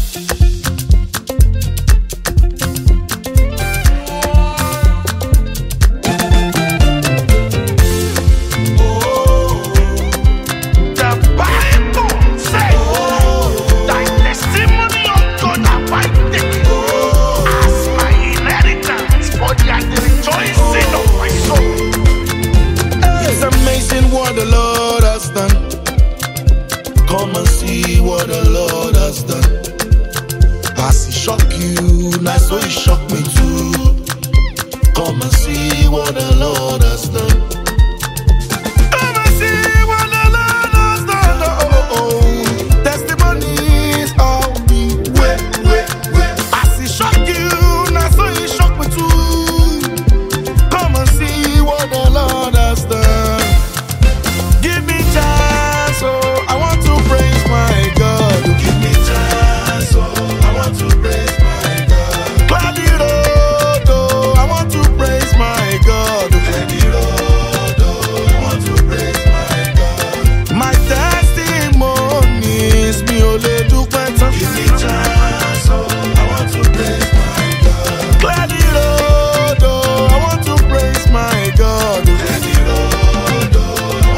What the Lord has done. Come and see what the Lord has done. As He shock you, now so He shock me too. Come and see what the Lord has done. Come and see what the Lord has done. Oh. Testimonies all the way. As He shock you, now so He shock me too. Come and see what the Lord has done. Give me chance, oh, I want to praise my God. Give me chance, oh, I want to praise my God. Clear the road, oh, I want to praise my God. Clear the road, oh, I want to praise my God. My testimony is me only do better. Give me chance, oh, I want to praise my God. Clear the road, oh, I want to praise my God. Clear the road, oh.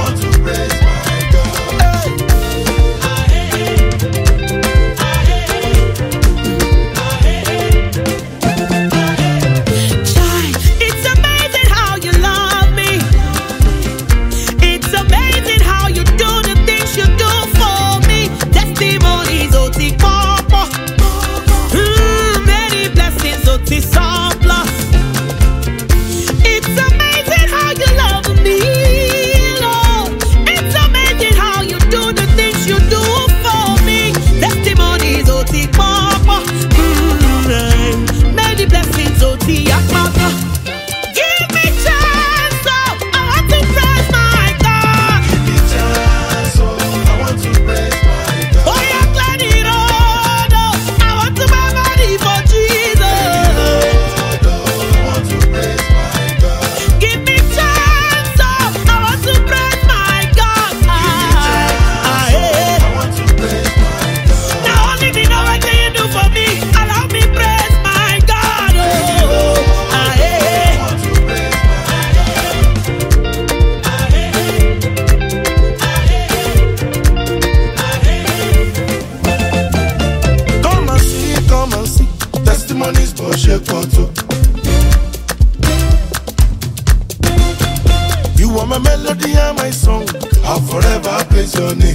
You are my melody and my song. I'll forever praise your name.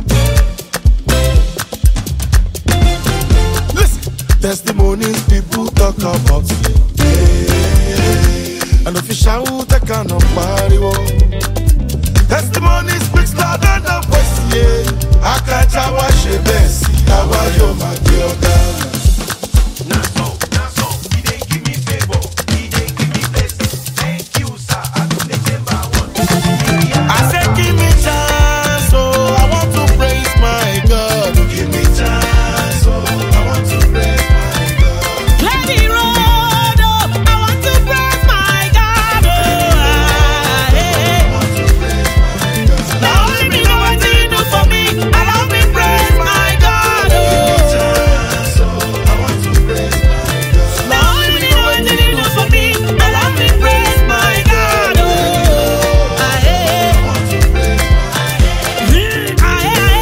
Listen, testimonies people talk about. And if you shout, I cannot party. Testimonies speaks louder than voice. I can't wash it best. I want you, my dear God.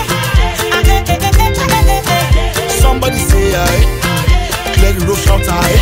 Let the road shout out.